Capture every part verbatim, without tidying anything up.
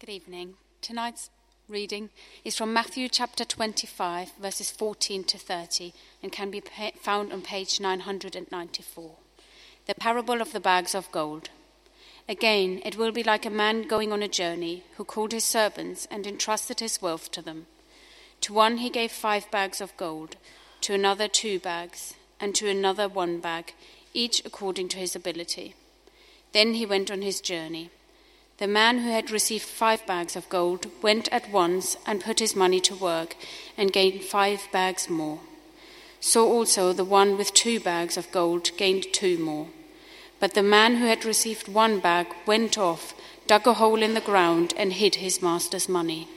Good evening. Tonight's reading is from Matthew chapter twenty-five, verses fourteen to thirty, and can be found on page nine hundred ninety-four. The parable of the bags of gold. Again, it will be like a man going on a journey, who called his servants and entrusted his wealth to them. To one he gave five bags of gold, to another two bags, and to another one bag, each according to his ability. Then he went on his journey. The man who had received five bags of gold went at once and put his money to work and gained five bags more. So also the one with two bags of gold gained two more. But the man who had received one bag went off, dug a hole in the ground, and hid his master's money.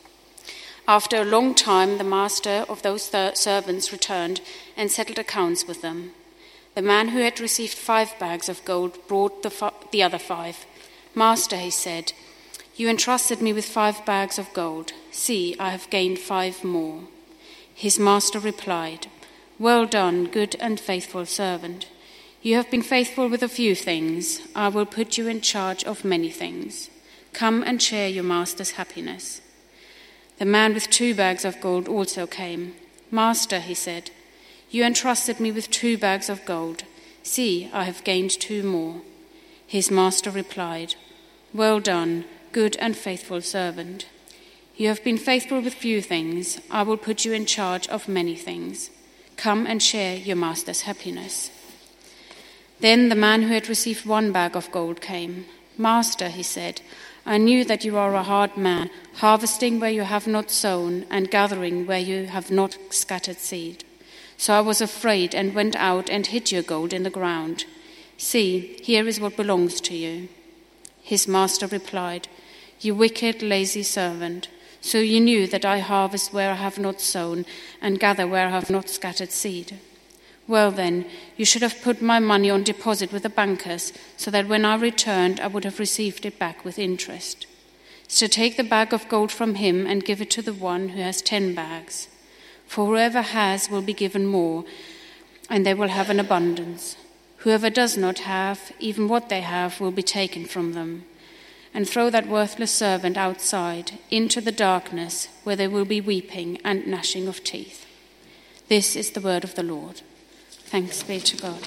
After a long time, the master of those thir- servants returned and settled accounts with them. The man who had received five bags of gold brought the, fi- the other five. "Master," he said, "you entrusted me with five bags of gold. See, I have gained five more." His master replied, "Well done, good and faithful servant. You have been faithful with a few things. I will put you in charge of many things. Come and share your master's happiness." The man with two bags of gold also came. "Master," he said, "you entrusted me with two bags of gold. See, I have gained two more." His master replied, "Well done, good and faithful servant. You have been faithful with few things. I will put you in charge of many things. Come and share your master's happiness." Then the man who had received one bag of gold came. "Master," he said, "I knew that you are a hard man, harvesting where you have not sown and gathering where you have not scattered seed. So I was afraid and went out and hid your gold in the ground. See, here is what belongs to you." His master replied, "You wicked, lazy servant. So you knew that I harvest where I have not sown and gather where I have not scattered seed. Well then, you should have put my money on deposit with the bankers, so that when I returned I would have received it back with interest. So take the bag of gold from him and give it to the one who has ten bags. For whoever has will be given more, and they will have an abundance. Whoever does not have, even what they have will be taken from them. And throw that worthless servant outside, into the darkness, where there will be weeping and gnashing of teeth." This is the word of the Lord. Thanks be to God.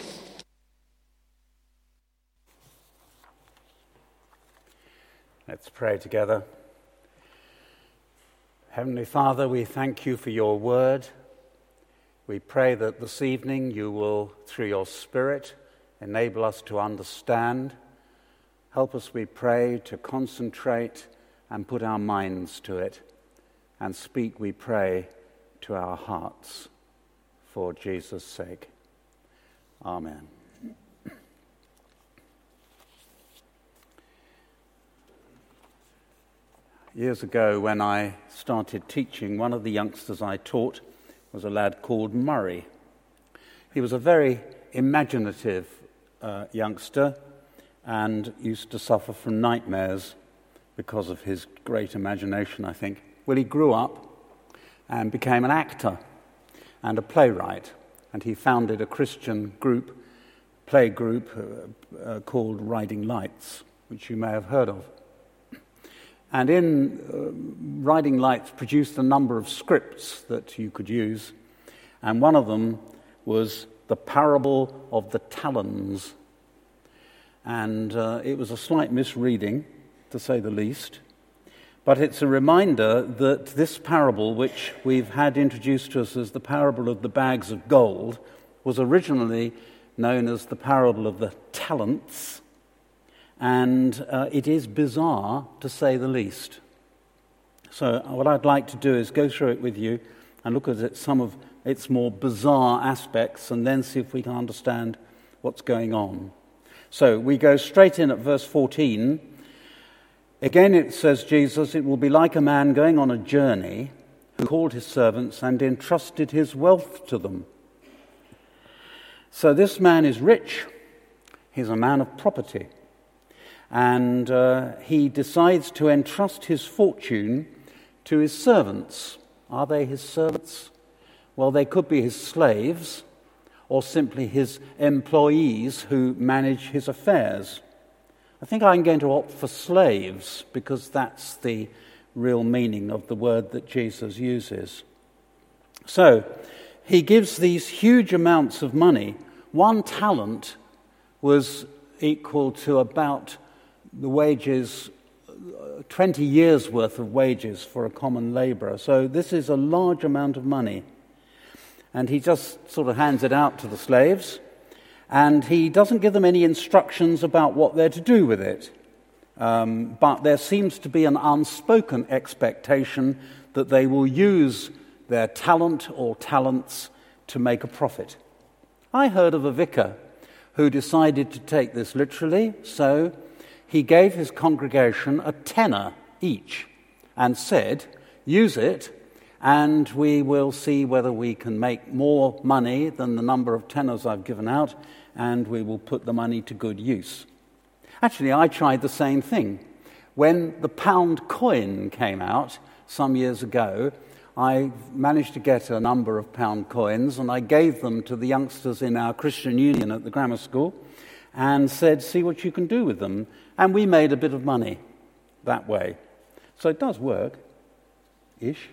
Let's pray together. Heavenly Father, we thank you for your word. We pray that this evening you will, through your Spirit, enable us to understand. Help us, we pray, to concentrate and put our minds to it, and speak, we pray, to our hearts. For Jesus' sake. Amen. Years ago, when I started teaching, one of the youngsters I taught was a lad called Murray. He was a very imaginative uh, youngster and used to suffer from nightmares because of his great imagination, I think. Well, he grew up and became an actor and a playwright, and he founded a Christian group, play group uh, uh, called Riding Lights, which you may have heard of. And in uh, Riding Lights produced a number of scripts that you could use, and one of them was The Parable of the Talons. And uh, it was a slight misreading, to say the least, but it's a reminder that this parable, which we've had introduced to us as the parable of the bags of gold, was originally known as the parable of the talents, and uh, it is bizarre, to say the least. So what I'd like to do is go through it with you and look at it, some of its more bizarre aspects, and then see if we can understand what's going on. So we go straight in at verse fourteen. Again it says, Jesus, "It will be like a man going on a journey who called his servants and entrusted his wealth to them." So this man is rich. He's a man of property. And uh, he decides to entrust his fortune to his servants. Are they his servants? Well, they could be his slaves or simply his employees who manage his affairs. I think I'm going to opt for slaves because that's the real meaning of the word that Jesus uses. So, he gives these huge amounts of money. One talent was equal to about the wages, twenty years' worth of wages for a common labourer. So this is a large amount of money. And he just sort of hands it out to the slaves, and he doesn't give them any instructions about what they're to do with it. Um, but there seems to be an unspoken expectation that they will use their talent or talents to make a profit. I heard of a vicar who decided to take this literally, so he gave his congregation a tenner each and said, use it, and we will see whether we can make more money than the number of tenners I've given out, and we will put the money to good use. Actually, I tried the same thing. When the pound coin came out some years ago, I managed to get a number of pound coins, and I gave them to the youngsters in our Christian Union at the grammar school and said, see what you can do with them. And we made a bit of money that way. So it does work, ish.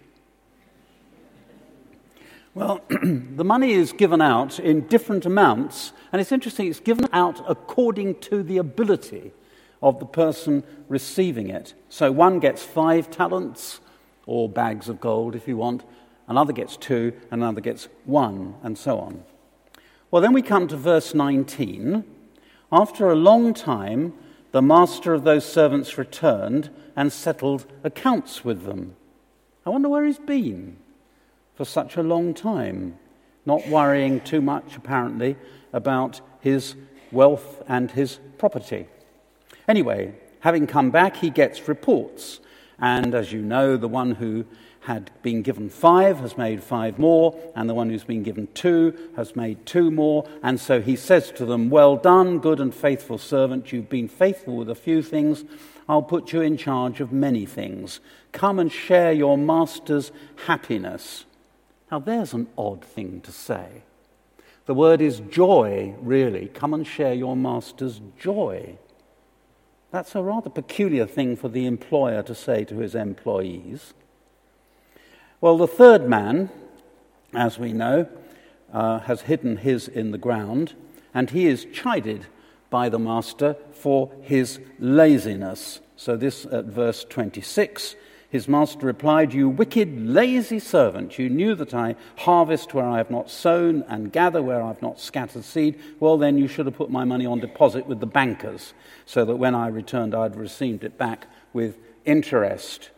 Well, the money is given out in different amounts, and it's interesting, it's given out according to the ability of the person receiving it. So one gets five talents, or bags of gold if you want, another gets two, another gets one, and so on. Well, then we come to verse nineteen. After a long time, the master of those servants returned and settled accounts with them. I wonder where he's been for such a long time, not worrying too much, apparently, about his wealth and his property. Anyway, having come back, he gets reports. And as you know, the one who had been given five has made five more, and the one who's been given two has made two more. And so he says to them, well done, good and faithful servant. You've been faithful with a few things. I'll put you in charge of many things. Come and share your master's happiness. Now, there's an odd thing to say. The word is joy, really. Come and share your master's joy. That's a rather peculiar thing for the employer to say to his employees. Well, the third man, as we know, uh, has hidden his in the ground, and he is chided by the master for his laziness. So this at verse twenty-six. His master replied, you wicked, lazy servant, you knew that I harvest where I have not sown and gather where I have not scattered seed. Well, then you should have put my money on deposit with the bankers, so that when I returned, I'd received it back with interest.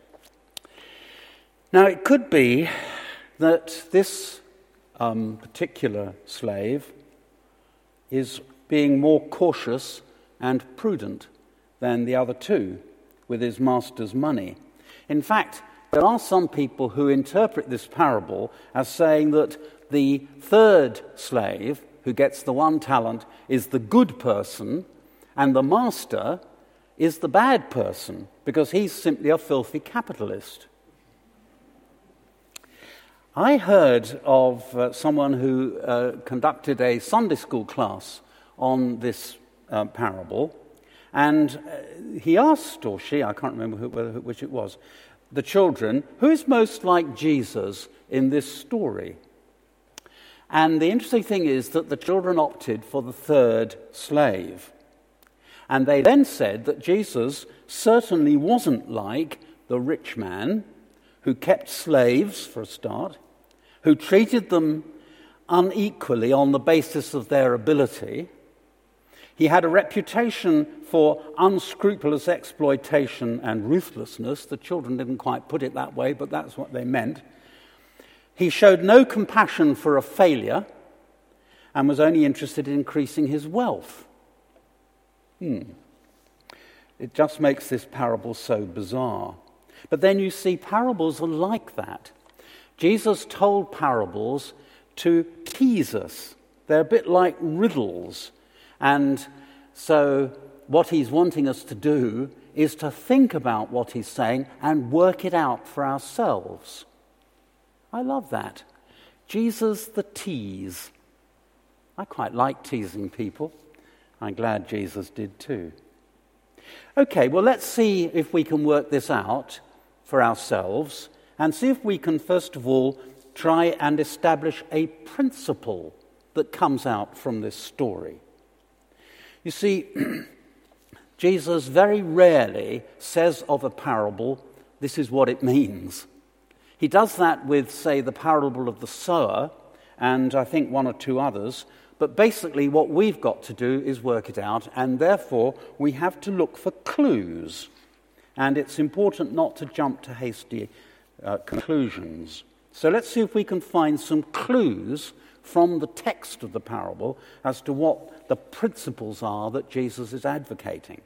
Now, it could be that this um, particular slave is being more cautious and prudent than the other two with his master's money. In fact, there are some people who interpret this parable as saying that the third slave, who gets the one talent, is the good person, and the master is the bad person, because he's simply a filthy capitalist. I heard of uh, someone who uh, conducted a Sunday school class on this uh, parable, and uh, he asked, or she, I can't remember who, whether, which it was, the children, who is most like Jesus in this story? And the interesting thing is that the children opted for the third slave. And they then said that Jesus certainly wasn't like the rich man who kept slaves, for a start, who treated them unequally on the basis of their ability. He had a reputation for unscrupulous exploitation and ruthlessness. The children didn't quite put it that way, but that's what they meant. He showed no compassion for a failure and was only interested in increasing his wealth. Hmm. It just makes this parable so bizarre. But then you see, parables are like that. Jesus told parables to tease us. They're a bit like riddles. And so what he's wanting us to do is to think about what he's saying and work it out for ourselves. I love that. Jesus the tease. I quite like teasing people. I'm glad Jesus did too. Okay, well, let's see if we can work this out for ourselves and see if we can, first of all, try and establish a principle that comes out from this story. You see, Jesus very rarely says of a parable, this is what it means. He does that with, say, the parable of the sower, and I think one or two others, but basically what we've got to do is work it out, and therefore we have to look for clues. And it's important not to jump to hasty uh, conclusions. So let's see if we can find some clues from the text of the parable as to what the principles are that Jesus is advocating.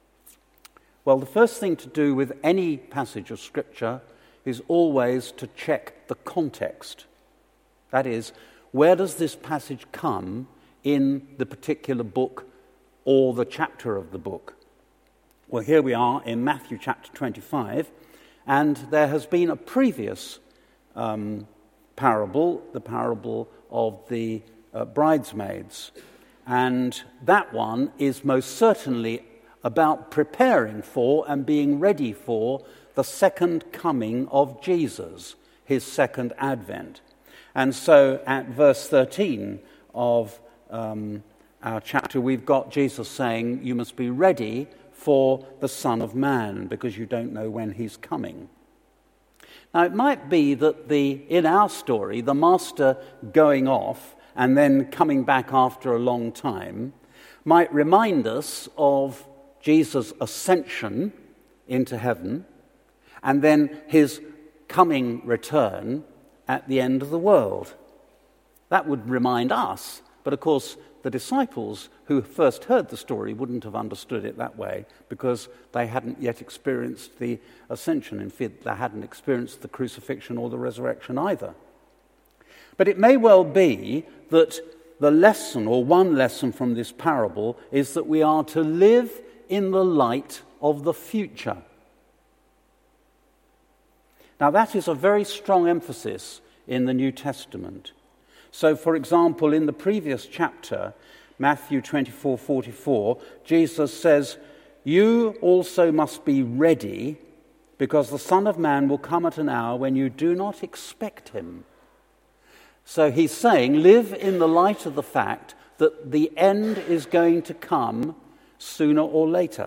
Well, the first thing to do with any passage of Scripture is always to check the context. That is, where does this passage come in the particular book or the chapter of the book? Well, here we are in Matthew chapter twenty-five, and there has been a previous um, parable, the parable of the uh, bridesmaids. And that one is most certainly about preparing for and being ready for the second coming of Jesus, his second advent. And so at verse thirteen of um, our chapter, we've got Jesus saying, you must be ready for the Son of Man, because you don't know when he's coming. Now, it might be that the in our story, the master going off and then coming back after a long time might remind us of Jesus' ascension into heaven and then his coming return at the end of the world. That would remind us, but of course the disciples who first heard the story wouldn't have understood it that way because they hadn't yet experienced the ascension. In fact, they hadn't experienced the crucifixion or the resurrection either. But it may well be that the lesson, or one lesson from this parable, is that we are to live in the light of the future. Now, that is a very strong emphasis in the New Testament. So, for example, in the previous chapter, Matthew twenty-four forty-four, Jesus says, you also must be ready, because the Son of Man will come at an hour when you do not expect him. So he's saying, live in the light of the fact that the end is going to come sooner or later.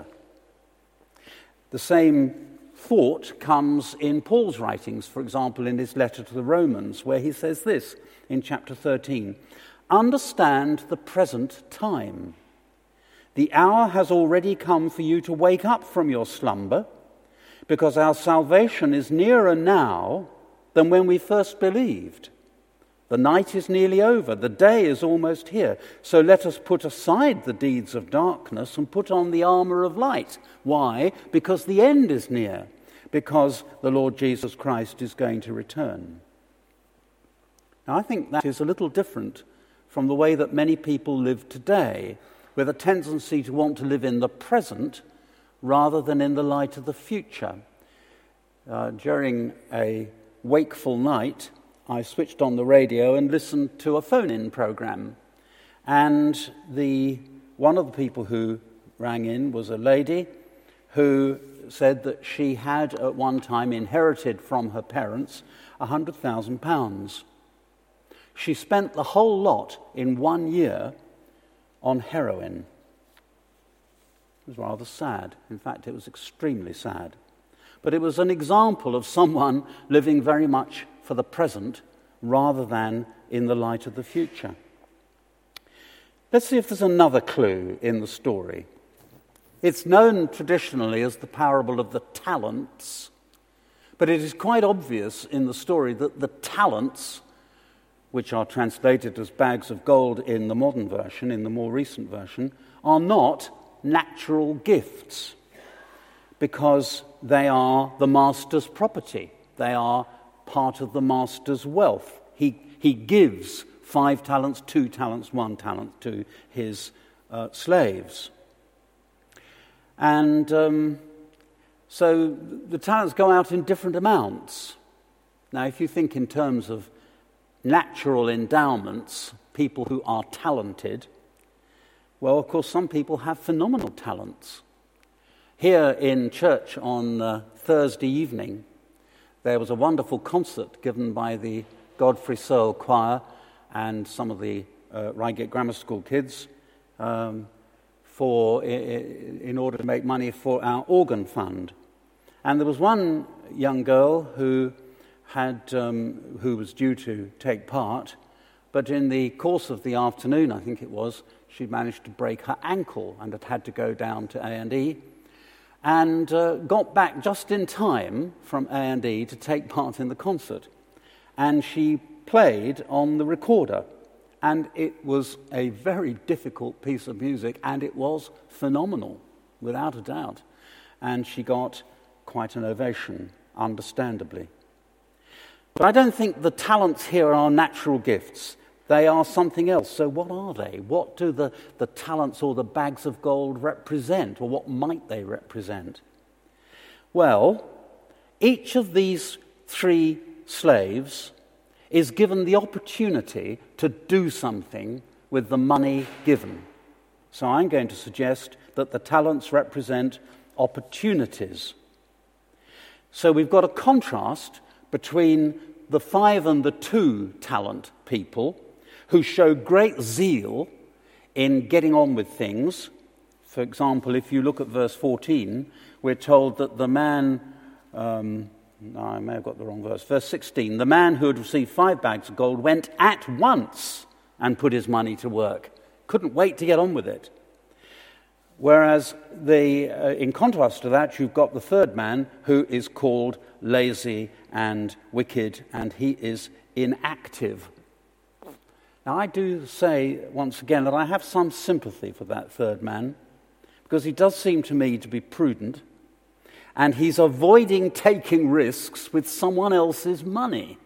The same thought comes in Paul's writings, for example, in his letter to the Romans, where he says this in chapter thirteen, understand the present time. The hour has already come for you to wake up from your slumber, because our salvation is nearer now than when we first believed. The night is nearly over, the day is almost here. So let us put aside the deeds of darkness and put on the armor of light. Why? Because the end is near, because the Lord Jesus Christ is going to return. Now, I think that is a little different from the way that many people live today, with a tendency to want to live in the present rather than in the light of the future. Uh, during a wakeful night, I switched on the radio and listened to a phone-in program. And the one of the people who rang in was a lady who said that she had at one time inherited from her parents one hundred thousand pounds. She spent the whole lot in one year on heroin. It was rather sad. In fact, it was extremely sad. But it was an example of someone living very much for the present rather than in the light of the future. Let's see if there's another clue in the story. It's known traditionally as the parable of the talents, but it is quite obvious in the story that the talents, which are translated as bags of gold in the modern version, in the more recent version, are not natural gifts, because they are the master's property. They are part of the master's wealth. He, he gives five talents, two talents, one talent to his uh, slaves. And um, so the talents go out in different amounts. Now, if you think in terms of natural endowments, people who are talented, well, of course, some people have phenomenal talents. Here in church on uh, Thursday evening, there was a wonderful concert given by the Godfrey Searle Choir and some of the uh, Reigate Grammar School kids um, for in order to make money for our organ fund. And there was one young girl who had um, who was due to take part, but in the course of the afternoon, I think it was, she managed to break her ankle and had had to go down to A and E, and uh, got back just in time from A and E to take part in the concert. And she played on the recorder, and it was a very difficult piece of music, and it was phenomenal, without a doubt. And she got quite an ovation, understandably. But I don't think the talents here are natural gifts. They are something else. So what are they? What do the, the talents or the bags of gold represent? Or what might they represent? Well, each of these three slaves is given the opportunity to do something with the money given. So I'm going to suggest that the talents represent opportunities. So we've got a contrast between the five and the two talent people who show great zeal in getting on with things. For example, if you look at verse fourteen, we're told that the man, um, no, I may have got the wrong verse, verse sixteen, the man who had received five bags of gold went at once and put his money to work. Couldn't wait to get on with it. Whereas, the, uh, in contrast to that, you've got the third man who is called lazy and wicked, and he is inactive. Now, I do say, once again, that I have some sympathy for that third man, because he does seem to me to be prudent, and he's avoiding taking risks with someone else's money,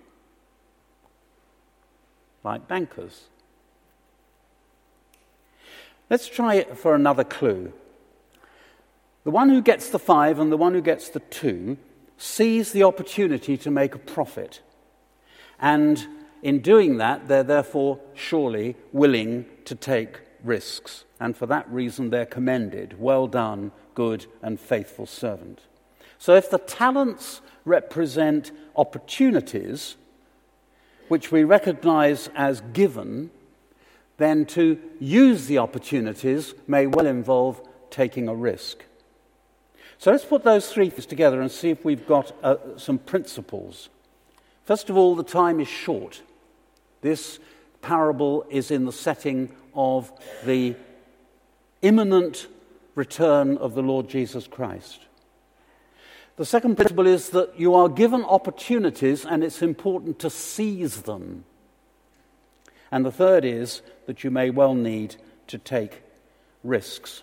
like bankers. Let's try it for another clue. The one who gets the five and the one who gets the two sees the opportunity to make a profit. And in doing that, they're therefore surely willing to take risks. And for that reason, they're commended. Well done, good and faithful servant. So if the talents represent opportunities, which we recognize as given, then to use the opportunities may well involve taking a risk. So let's put those three things together and see if we've got uh, some principles. First of all, the time is short. This parable is in the setting of the imminent return of the Lord Jesus Christ. The second principle is that you are given opportunities and it's important to seize them. And the third is that you may well need to take risks.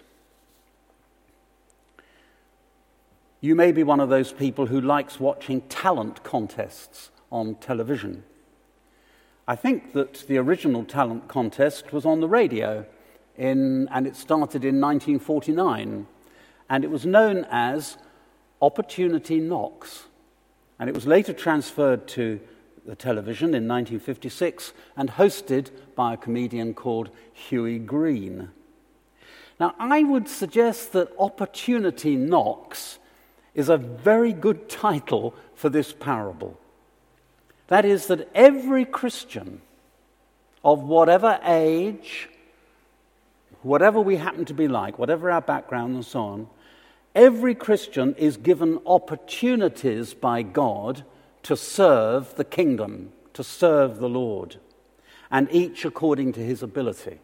You may be one of those people who likes watching talent contests on television. I think that the original talent contest was on the radio, in, and it started in nineteen forty-nine. And it was known as Opportunity Knocks. And it was later transferred to the television in nineteen fifty-six and hosted by a comedian called Hughie Green. Now, I would suggest that Opportunity Knocks is a very good title for this parable. That is, that every Christian of whatever age, whatever we happen to be like, whatever our background and so on, every Christian is given opportunities by God to serve the kingdom, to serve the Lord, and each according to his ability.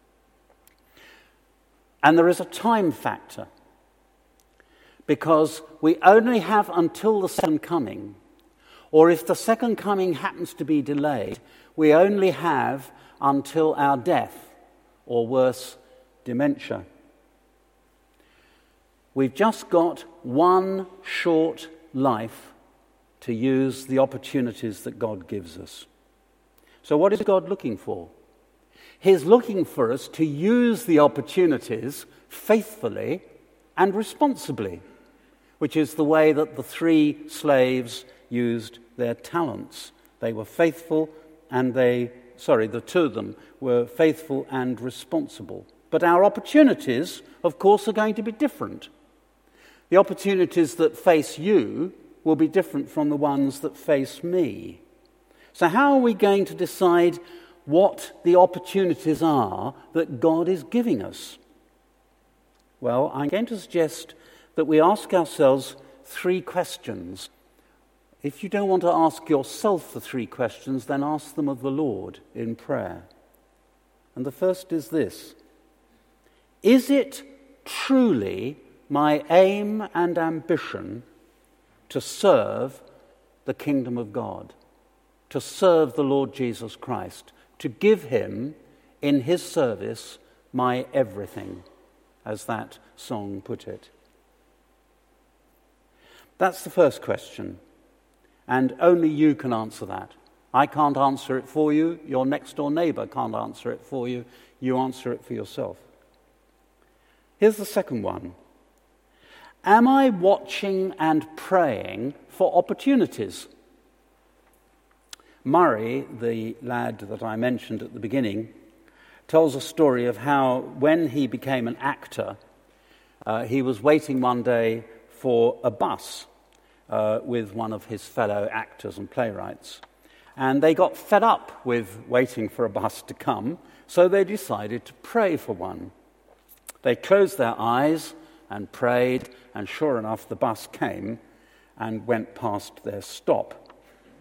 And there is a time factor, because we only have until the second coming, or if the second coming happens to be delayed, we only have until our death, or worse, dementia. We've just got one short life to use the opportunities that God gives us. So what is God looking for? He's looking for us to use the opportunities faithfully and responsibly, which is the way that the three slaves used their talents. They were faithful and they, sorry, the two of them were faithful and responsible. But our opportunities, of course, are going to be different. The opportunities that face you will be different from the ones that face me. So how are we going to decide what the opportunities are that God is giving us? Well, I'm going to suggest that we ask ourselves three questions. If you don't want to ask yourself the three questions, then ask them of the Lord in prayer. And the first is this: is it truly my aim and ambition to serve the kingdom of God, to serve the Lord Jesus Christ, to give him in his service my everything, as that song put it? That's the first question, and only you can answer that. I can't answer it for you. Your next-door neighbour can't answer it for you. You answer it for yourself. Here's the second one. Am I watching and praying for opportunities? Murray, the lad that I mentioned at the beginning, tells a story of how when he became an actor, uh, he was waiting one day for a bus uh, with one of his fellow actors and playwrights. And they got fed up with waiting for a bus to come, so they decided to pray for one. They closed their eyes and prayed, and sure enough, the bus came and went past their stop.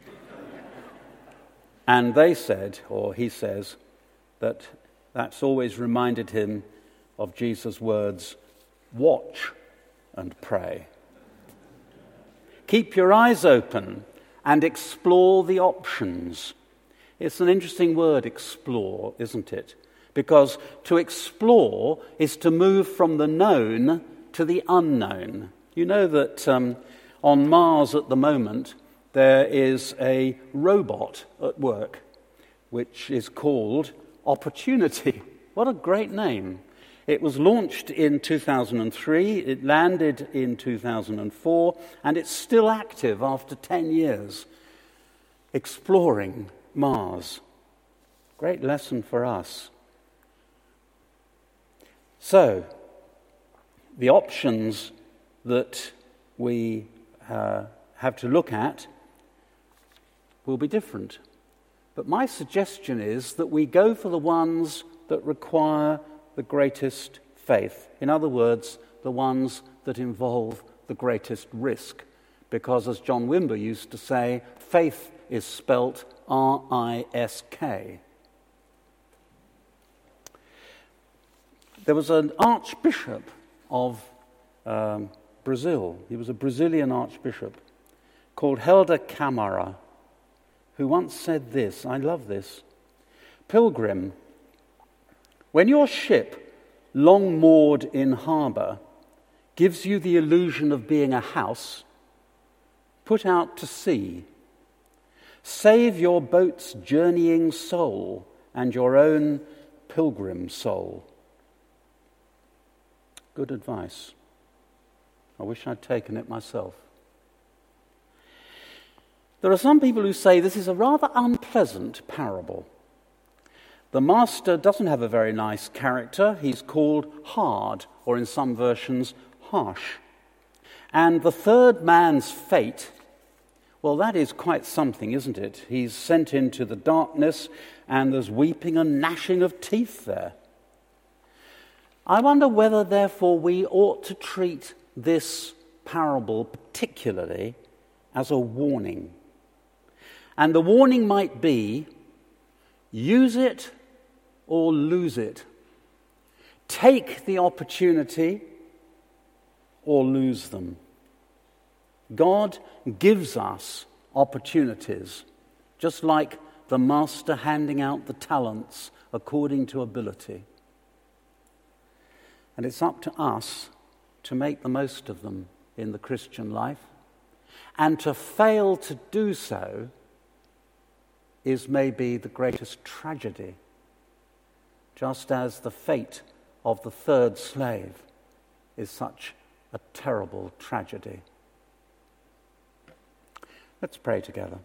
And they said, or he says, that that's always reminded him of Jesus' words, watch and pray. Keep your eyes open and explore the options. It's an interesting word, explore, isn't it? Because to explore is to move from the known to the unknown. You know that um, on Mars at the moment there is a robot at work which is called Opportunity. What a great name. It was launched in two thousand three, it landed in two thousand four, and it's still active after ten years, exploring Mars. Great lesson for us. So, the options that we uh, have to look at will be different. But my suggestion is that we go for the ones that require the greatest faith. In other words, the ones that involve the greatest risk. Because as John Wimber used to say, faith is spelt R I S K. There was an archbishop of um, Brazil. He was a Brazilian archbishop called Helder Câmara, who once said this, I love this: "Pilgrim, when your ship, long moored in harbour, gives you the illusion of being a house, put out to sea. Save your boat's journeying soul and your own pilgrim soul." Good advice. I wish I'd taken it myself. There are some people who say this is a rather unpleasant parable. The master doesn't have a very nice character. He's called hard, or in some versions, harsh. And the third man's fate, well, that is quite something, isn't it? He's sent into the darkness, and there's weeping and gnashing of teeth there. I wonder whether, therefore, we ought to treat this parable particularly as a warning. And the warning might be, use it or lose it. Take the opportunity or lose them. God gives us opportunities, just like the master handing out the talents according to ability. And it's up to us to make the most of them in the Christian life. And to fail to do so is maybe the greatest tragedy, just as the fate of the third slave is such a terrible tragedy. Let's pray together.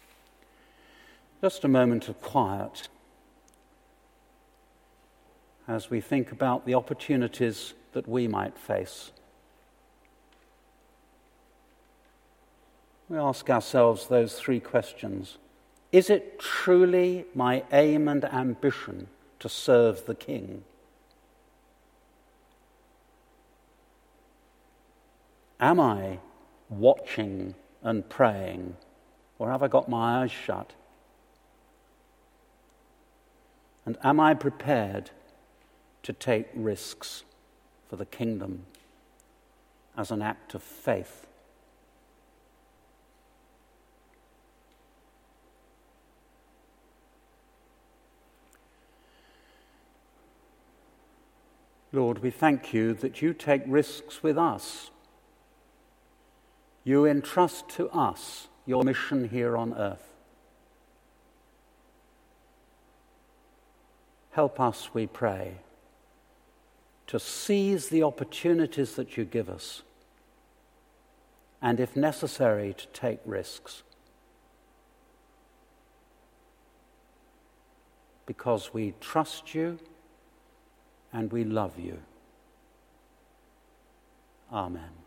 Just a moment of quiet as we think about the opportunities that we might face. We ask ourselves those three questions. Is it truly my aim and ambition to serve the King? Am I watching and praying, or have I got my eyes shut? And am I prepared to take risks for the kingdom as an act of faith? Lord, we thank you that you take risks with us. You entrust to us your mission here on earth. Help us, we pray, to seize the opportunities that you give us, and if necessary, to take risks. Because we trust you and we love you. Amen.